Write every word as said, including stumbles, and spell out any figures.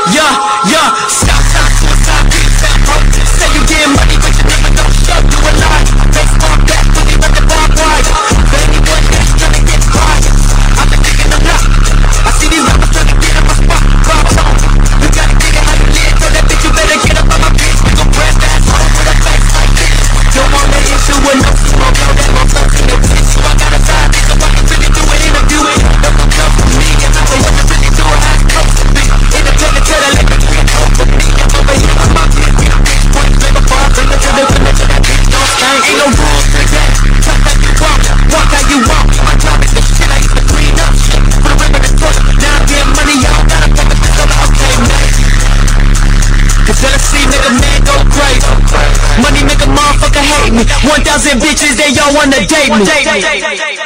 yeah, yeah. Stop, stop, suicide, beat, fat, broke. Say you get money, but you never don't show. You a lie. Baseball bat, when you run the ball wide. Baby, one day, trying to get quiet. I've been thinking a lot. I see these rappers trying to get in my spot. Bob on. You gotta figure how you live. Tell that bitch you better get up on my bitch. We gon' press that home with a face like this. Don't want the issue with no smoke. Blow that motherfucker in your bitch. So I gotta side it. So I can really do an interview. Don't come close to me. And I don't want to really do it. I'm close to me. Independent, tell that let me do it. Home for me. I'm over here with my bitch. We the bitch. Point, flip a bar. Bring it to the finish. That bitch don't stank. Ain't no rules to that. Talk how you walk. Walk how you walk. My job is the shit. I used to clean up shit. Put a ring in the toilet. Now I'm getting money. Y'all gotta fuck with this other. Okay, man. Cause jealousy make a man go crazy. Money make a motherfucker hate me. One thousand bitches, they all wanna date me.